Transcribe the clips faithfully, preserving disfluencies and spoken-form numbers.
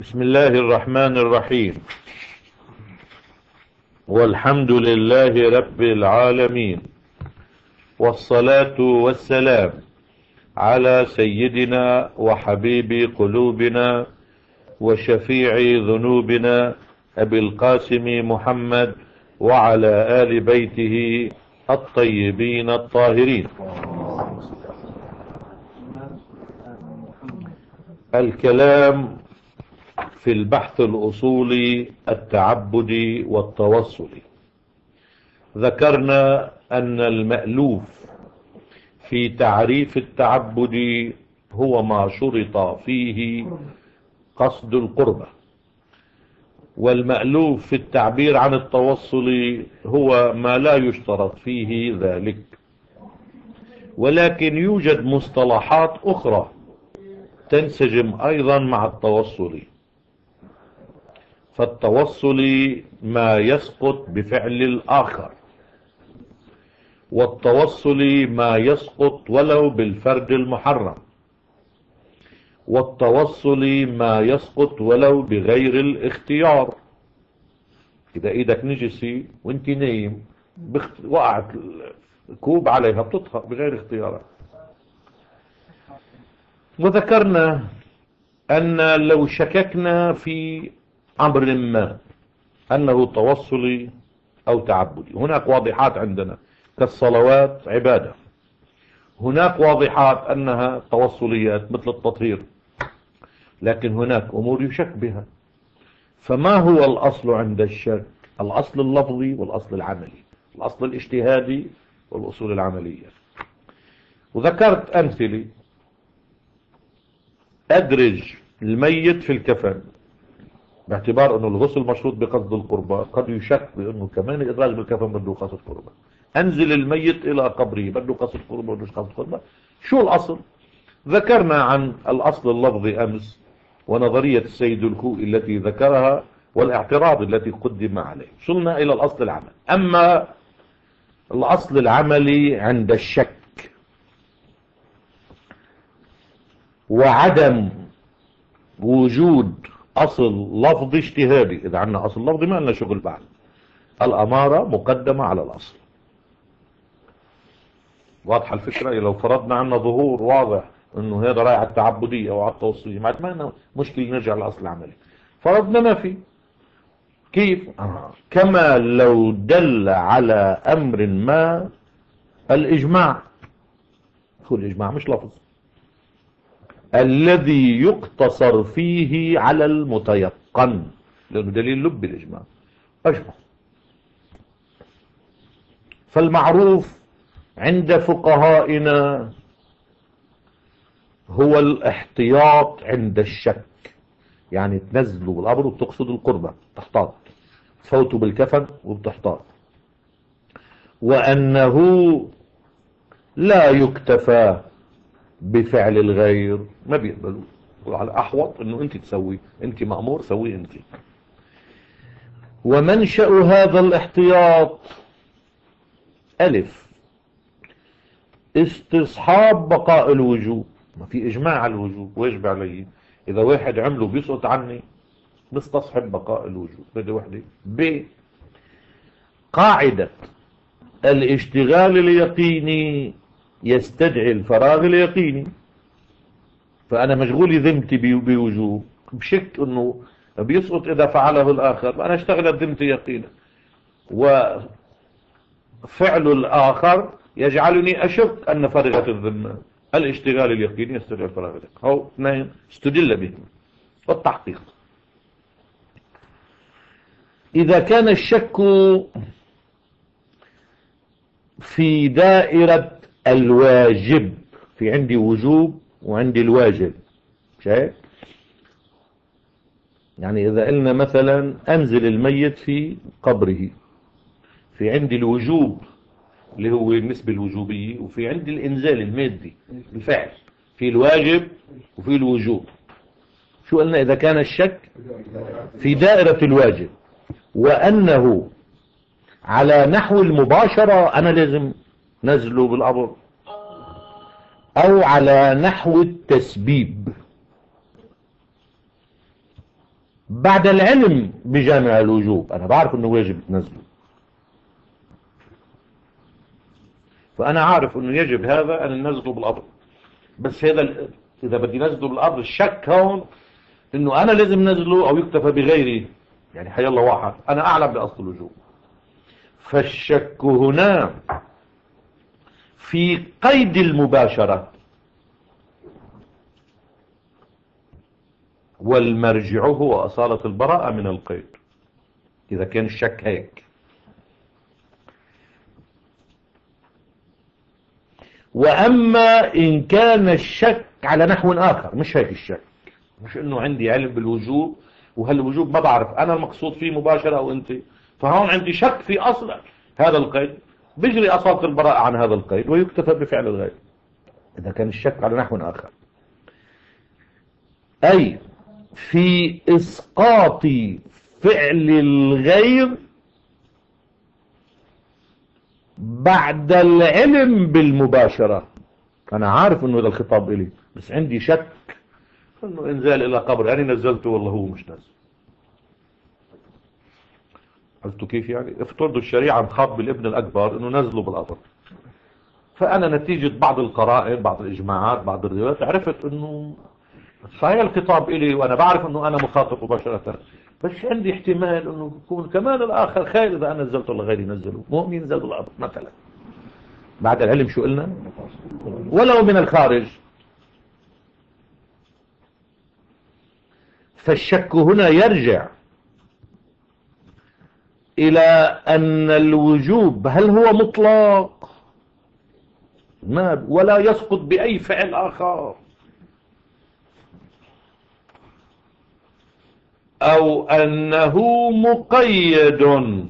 بسم الله الرحمن الرحيم. والحمد لله رب العالمين، والصلاة والسلام على سيدنا وحبيب قلوبنا وشفيع ذنوبنا أبي القاسم محمد وعلى آل بيته الطيبين الطاهرين. الكلام في البحث الأصولي التعبدي والتوصلي. ذكرنا أن المألوف في تعريف التعبد هو ما شرط فيه قصد القربة، والمألوف في التعبير عن التوصل هو ما لا يشترط فيه ذلك. ولكن يوجد مصطلحات أخرى تنسجم أيضا مع التوصل. فالتوصل ما يسقط بفعل الآخر، والتوصل ما يسقط ولو بالفرد المحرم، والتوصل ما يسقط ولو بغير الاختيار. إذا إيدك نجسي وانت نايم بخت... وقعت كوب عليها بتطهق بغير اختيارك. وذكرنا أن لو شككنا في أمر ما أنه توصلي أو تعبدي، هناك واضحات عندنا كالصلوات عبادة، هناك واضحات أنها توصليات مثل التطهير، لكن هناك أمور يشك بها. فما هو الأصل عند الشك؟ الأصل اللفظي والأصل العملي، الأصل الاجتهادي والأصول العملية. وذكرت أمثلة أدرج الميت في الكفن باعتبار أنه الغسل مشروط بقصد القربة، قد يشك بأنه كمان الإدراج بالكفن بده قصد قربة. أنزل الميت إلى قبره بده قصد قربة بدوش قصد قربة. شو الأصل؟ ذكرنا عن الأصل اللفظي أمس ونظرية السيد الخوئي التي ذكرها والاعتراض التي قدم عليه. وصلنا إلى الأصل العملي. أما الأصل العملي عند الشك وعدم وجود أصل لفظي اجتهادي، إذا عندنا أصل لفظي ما لنا شغل بعد. الأمارة مقدمة على الأصل. واضحة الفكرة؟ لو فرضنا عنا ظهور واضح انه هذا رايح على التعبدية او على التوصيلية، ما عندنا مشكلة نرجع للأصل العملي. فرضنا ما في. كيف؟ آه. كما لو دل على أمر ما الإجماع. هو الإجماع مش لفظ الذي يقتصر فيه على المتيقن، لأنه دليل لب الإجماع أجمع. فالمعروف عند فقهائنا هو الاحتياط عند الشك، يعني تنزلوا بالقبر وبتقصد القربة تحتاط، تفوتوا بالكفن وبتحتاط، وأنه لا يكتفى بفعل الغير، ما بيقبلوا. وعلى أحوط أنه أنت تسوي، أنت مأمور سوي أنت. ومنشأ هذا الاحتياط ألف استصحاب بقاء الوجوب. ما في إجماع على الوجوب واجب علي، إذا واحد عمله بيسقط عني بستصحب بقاء الوجوب. بدي وحدة. ب قاعدة الاشتغال اليقيني يستدعي الفراغ اليقيني. فأنا مشغولي ذمتي بوجوب بشك أنه بيسقط إذا فعله الآخر، أنا اشتغلت ذمتي يقينا، وفعل الآخر يجعلني أشك أن فرغت الذمة. الاشتغال اليقيني يستدعي الفراغ اليقيني. هو اثنين استدل به والتحقيق. إذا كان الشك في دائرة الواجب، في عندي وجوب وعندي الواجب، شايف؟ يعني إذا قلنا مثلا أنزل الميت في قبره، في عندي الوجوب اللي هو النسبة الوجوبية، وفي عندي الإنزال المادي الفعل، في الواجب وفي الوجوب. شو قلنا؟ إذا كان الشك في دائرة الواجب وأنه على نحو المباشرة، أنا لازم نزله بالقبر، أو على نحو التسبيب، بعد العلم بجامع الوجوب، أنا بعرف أنه واجب تنزله، فأنا عارف أنه يجب هذا أن ننزله بالأرض. بس هذا إذا بدي نزله بالأرض، الشك هون أنه أنا لازم نزله أو يكتفى بغيري، يعني حي الله واحد، أنا أعلم بأصل الوجوب. فالشك هنا في قيد المباشرة، والمرجع هو أصالة البراءة من القيد، إذا كان الشك هيك. وأما إن كان الشك على نحو آخر، مش هيك الشك، مش إنه عندي علم بالوجوب وهالوجوب ما بعرف أنا المقصود فيه مباشرة أو أنت، فهون عندي شك في أصل هذا القيد، بيجري أصالة البراءة عن هذا القيد ويكتفى بفعل الغير. إذا كان الشك على نحو آخر، أي في إسقاط فعل الغير بعد العلم بالمباشرة. أنا عارف أنه هذا الخطاب إلي، بس عندي شك أنه إنزال إلى قبر أنا نزلته والله هو مش نازل. قلتوا كيف يعني؟ افترضوا الشريعة مخاطب بالابن الأكبر أنه نزله بالقبر، فأنا نتيجة بعض القرائن، بعض الإجماعات، بعض الروايات، عرفت أنه صحيح الخطاب إلي وأنا بعرف أنه أنا مخاطب مباشرة، بس عندي احتمال أنه يكون كمان الآخر خير إذا أنا نزلته ولا غيري نزله، مؤمن ينزل بالأرض مثلا بعد العلم. شو قلنا؟ ولو من الخارج. فالشك هنا يرجع إلى أن الوجوب هل هو مطلق ما ولا يسقط بأي فعل آخر، أو أنه مقيد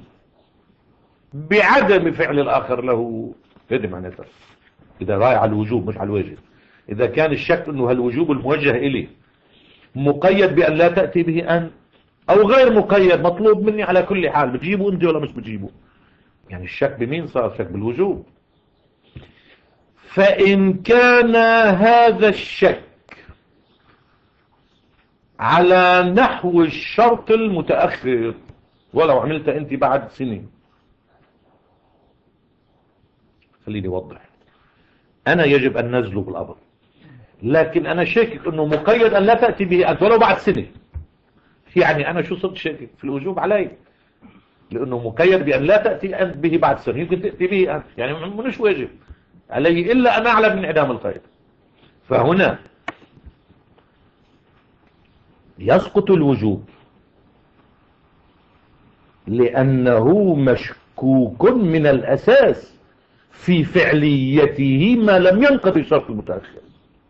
بعدم فعل الآخر له. هذا معناتها إذا رايح على الوجوب مش على الواجب. إذا كان الشك أنه هالوجوب الموجه إليه مقيد بأن لا تأتي به أنت، أو غير مقيد مطلوب مني على كل حال، بتجيبه أنت ولا مش بتجيبه، يعني الشك بمين صار؟ شك بالوجوب. فإن كان هذا الشك على نحو الشرط المتأخر، ولو عملت أنت بعد سنين، خليني أوضح، أنا يجب أن نزله بالأمر، لكن أنا شاكك أنه مقيد أن لا تأتي به أنت ولو بعد سنة. يعني أنا شو صرت شاكك في الوجوب علي؟ لأنه مقيد بأن لا تأتي أنت به بعد سنة، يمكن تأتي به أنت، يعني مش واجب علي إلا أن أعلم من إعدام القيد. فهنا يسقط الوجوب لأنه مشكوك من الأساس في فعليته ما لم ينقضي الشرط المتأخر.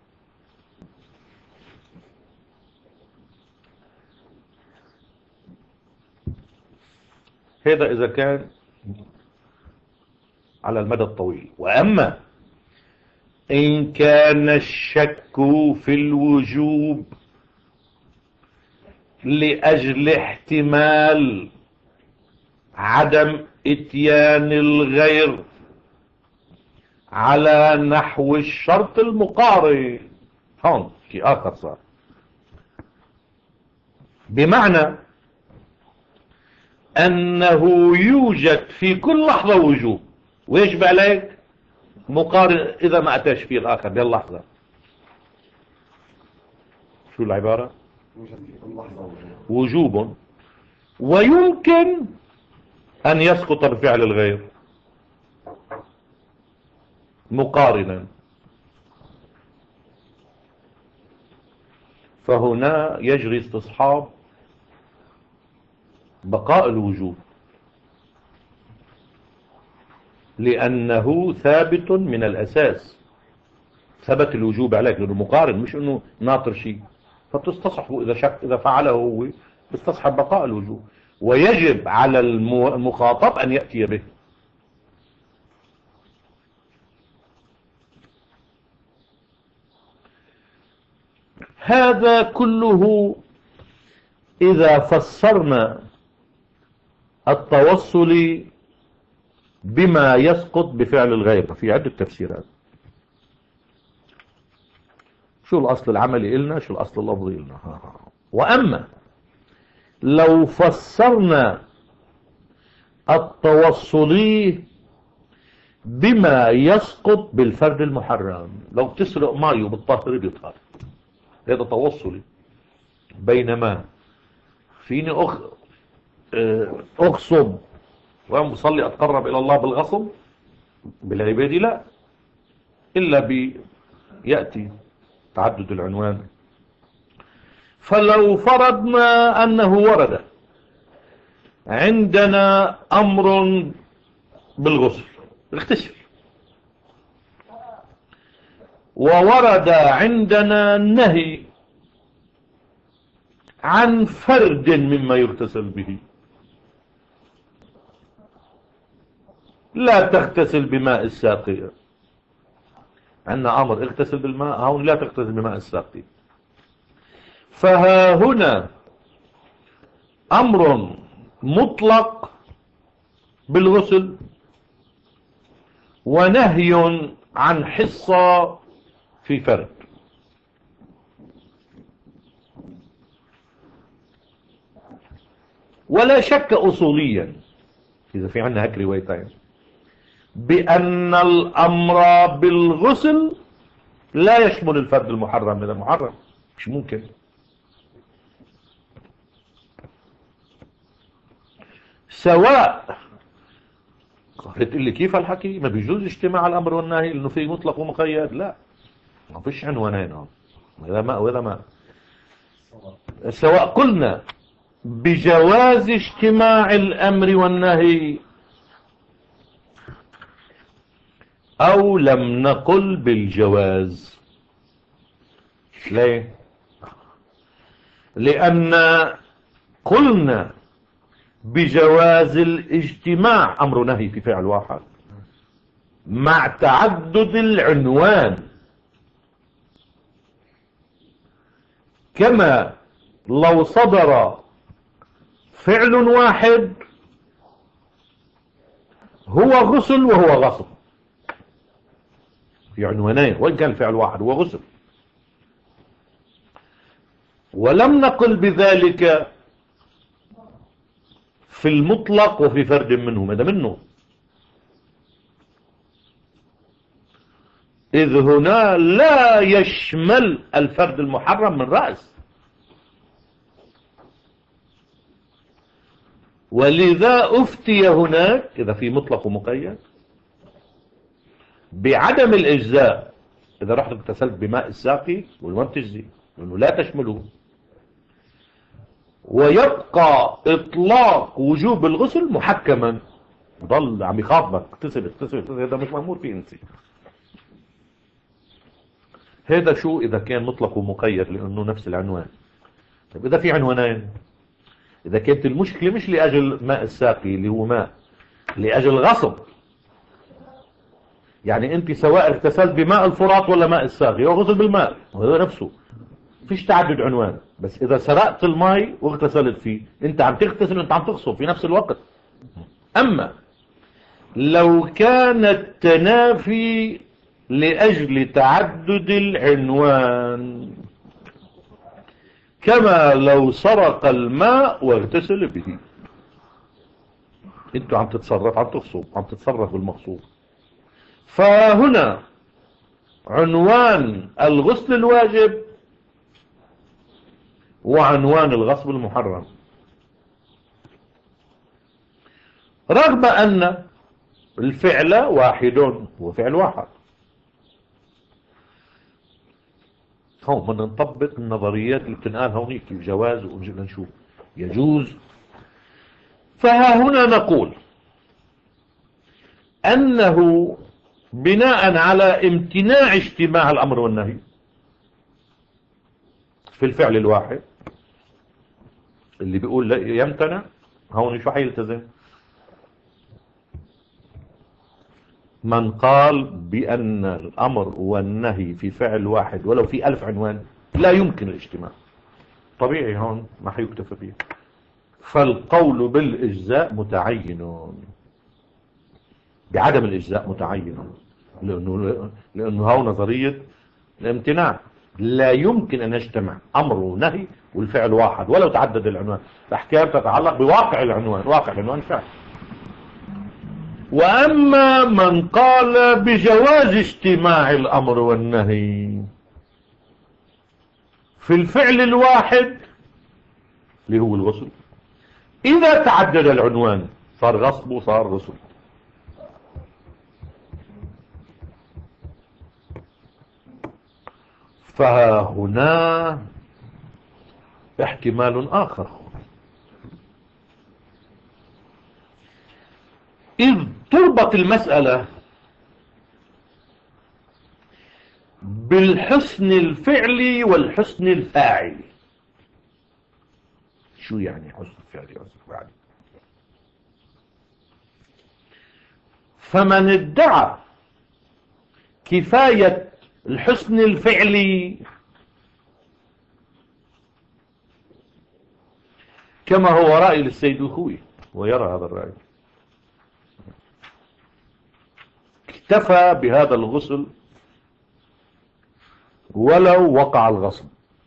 هذا إذا كان على المدى الطويل. وأما إن كان الشك في الوجوب لأجل احتمال عدم اتيان الغير على نحو الشرط المقارن، هون في آخر صار، بمعنى أنه يوجد في كل لحظة وجوب ويجب عليك مقارن إذا ما أتاش فيه الآخر بهاللحظة. شو العبارة؟ وجوب ويمكن أن يسقط بفعل الغير مقارنا. فهنا يجري استصحاب بقاء الوجوب لأنه ثابت من الأساس، ثبت الوجوب عليك لأنه مقارن، مش أنه ناطر شيء، فبتستصحبه إذا شك إذا فعله هو بيستصحب بقاء الوجوب، ويجب على المخاطب أن يأتي به. هذا كله إذا فسرنا التوصل بما يسقط بفعل الغير، في عدة تفسيرات. شو الأصل العملي إلنا، شو الأصل اللفظي إلنا. وأما لو فسرنا التوصلي بما يسقط بالفرد المحرم، لو تسرق ماء وبالطاهر بيطهر، هذا توصلي. بينما فيني أخ... أغصب وأنا بصلي أتقرب إلى الله بالغصب بالعبادة لا، إلا بيأتي تعدد العنوان. فلو فرضنا أنه ورد عندنا أمر بالغسل اغتسل، وورد عندنا نهي عن فرد مما يغتسل به، لا تغتسل بماء الساقية، عندنا أمر اغتسل بالماء، هون لا تغتسل بماء الساقية. فها هنا أمر مطلق بالغسل، ونهي عن حصة في فرد. ولا شك أصوليا إذا في عندنا هيك روايتين بأن الأمر بالغسل لا يشمل الفرد المحرم من المحرم، مش ممكن. سواء بتقول لي كيف الحكي ما بيجوز اجتماع الأمر والنهي لأنه في مطلق ومقيد؟ لا، ما فيش عنوانين، هذا ما وهذا ما. سواء قلنا بجواز اجتماع الأمر والنهي أو لم نقل بالجواز. ليه؟ لأن قلنا بجواز الاجتماع أمر نهي في فعل واحد مع تعدد العنوان، كما لو صدر فعل واحد هو غسل وهو غصب في عنوانين، وإن كان الفعل واحد هو غسل، ولم نقل بذلك في المطلق وفي فرد منهم، هذا منه. إذ هنا لا يشمل الفرد المحرم من رأس، ولذا أفتي هناك إذا في مطلق ومقيد بعدم الإجزاء إذا رحت اغتسلت بماء الساقي والما بتجزي لأنه لا تشمله، ويبقى إطلاق وجوب الغسل محكما، ضل عم يخاطبك اغتسل اغتسل اغتسل، هذا مش مأمور فيه انسي. هذا شو إذا كان مطلق ومقيد لأنه نفس العنوان. طيب إذا في عنوانين، إذا كانت المشكلة مش لأجل ماء الساقي اللي هو ماء، لأجل غصب، يعني أنت سواء اغتسلت بماء الفرات ولا ماء الساقي هو غسل بالماء، وهذا نفسه فيش تعدد عنوان. بس إذا سرقت الماء واغتسلت فيه أنت عم تغتسل وأنت عم تغصب في نفس الوقت. أما لو كان التنافي لأجل تعدد العنوان كما لو سرق الماء واغتسل به، انتوا عم تتصرف عم تغصب عم تتصرف بالمغصوب. فهنا عنوان الغسل الواجب وعنوان الغصب المحرم، رغم أن الفعل واحد هو فعل واحد. هون بدنا نطبق النظريات اللي بتنقال هونيك الجواز ونجينا نشوف يجوز. فها هنا نقول أنه بناء على امتناع اجتماع الأمر والنهي في الفعل الواحد اللي بيقول لا يمتنع، هون شو حيلتزم؟ من قال بأن الأمر والنهي في فعل واحد ولو في ألف عنوان لا يمكن الاجتماع، طبيعي هون ما حيكتفى به. فالقول بالإجزاء متعين، بعدم الإجزاء متعين، لأنه, لأنه هو نظرية الامتناع، لا يمكن أن يجتمع أمر ونهي والفعل واحد ولو تعدد العنوان. الأحكام تتعلق بواقع العنوان، واقع العنوان فعل. وأما من قال بجواز اجتماع الأمر والنهي في الفعل الواحد اللي هو الغسل، إذا تعدد العنوان صار غصب وصار غسل، فهنا احتمال آخر، إذ تربط المسألة بالحسن الفعلي والحسن الفاعلي. شو يعني حسن الفعلي وحسن الفاعلي؟ فمن ادعى كفاية الحسن الفعلي كما هو رأي للسيد الخوي ويرى هذا الرأي، اكتفى بهذا الغسل ولو وقع الغصب،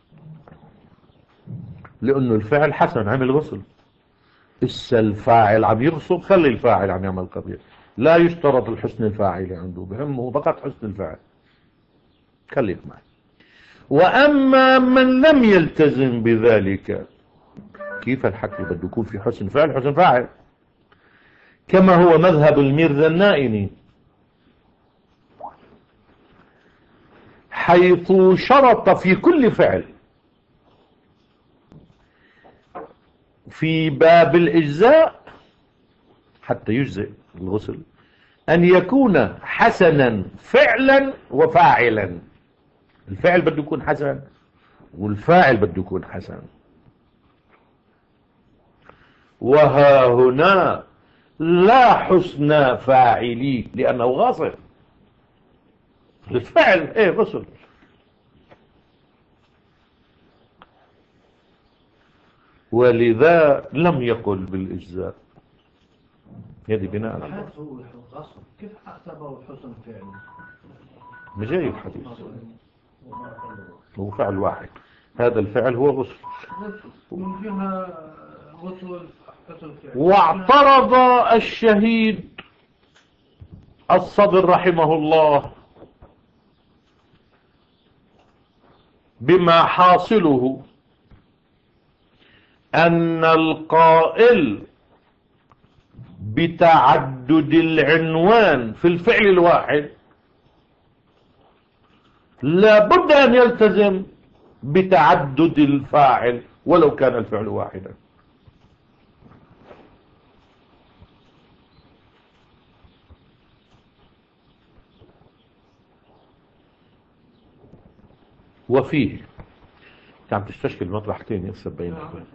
لأنه الفعل حسن عمل غسل. إسا الفاعل عم يغصب، خلي الفاعل عم يعمل قضية، لا يشترط الحسن الفاعلي عنده، بهمه فقط حسن الفاعل. خليك معي. وأما من لم يلتزم بذلك، كيف الحكي بده يكون في حسن فعل حسن فاعل، كما هو مذهب الميرزا النائني، حيث شرط في كل فعل في باب الإجزاء حتى يجزئ الغسل أن يكون حسنا فعلا وفاعلا. الفعل بده يكون حسن والفاعل بده يكون حسن. وها هنا لا حسن فاعلي لأنه غاصب، الفعل ايه غسل. ولذا لم يقل بالإجزاء. هذه بناء على الغصب كيف اعتبره حسن فعلي؟ مجاي الحديث هو فعل واحد، هذا الفعل هو غسل من جهة غسل حسن فعلي. واعترض الشهيد الصدر رحمه الله بما حاصله أن القائل بتعدد العنوان في الفعل الواحد لابد أن يلتزم بتعدد الفاعل ولو كان الفعل واحدا. وفيه عم تستشكل مطرحتين يقصد بينهم،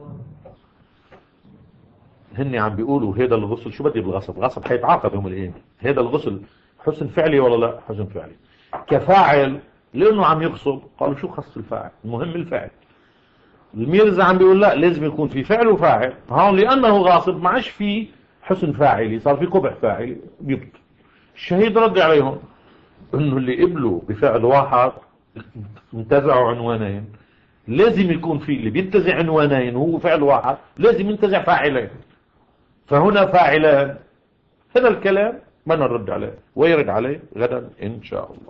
هن عم بيقولوا هذا الغسل شو بدي بالغصب، غصب حيتعاقب يوم القيامة. هذا الغسل حسن فعلي ولا لا؟ حسن فعلي. كفاعل لانه عم يغصب قالوا شو خص الفاعل، المهم الفعل. الميرزا عم بيقول لا، لازم يكون في فعل وفاعل. هون لانه غاصب ما عادش في حسن فاعلي، صار في قبح فاعلي بيبطل. الشهيد رد عليهم انه اللي قبلوا بفعل واحد انتزعوا عنوانين، لازم يكون في اللي بينتزع عنوانين وهو فعل واحد لازم ينتزع فاعلين، فهنا فاعلان. هذا الكلام ما نرد عليه ويرد عليه غدا إن شاء الله.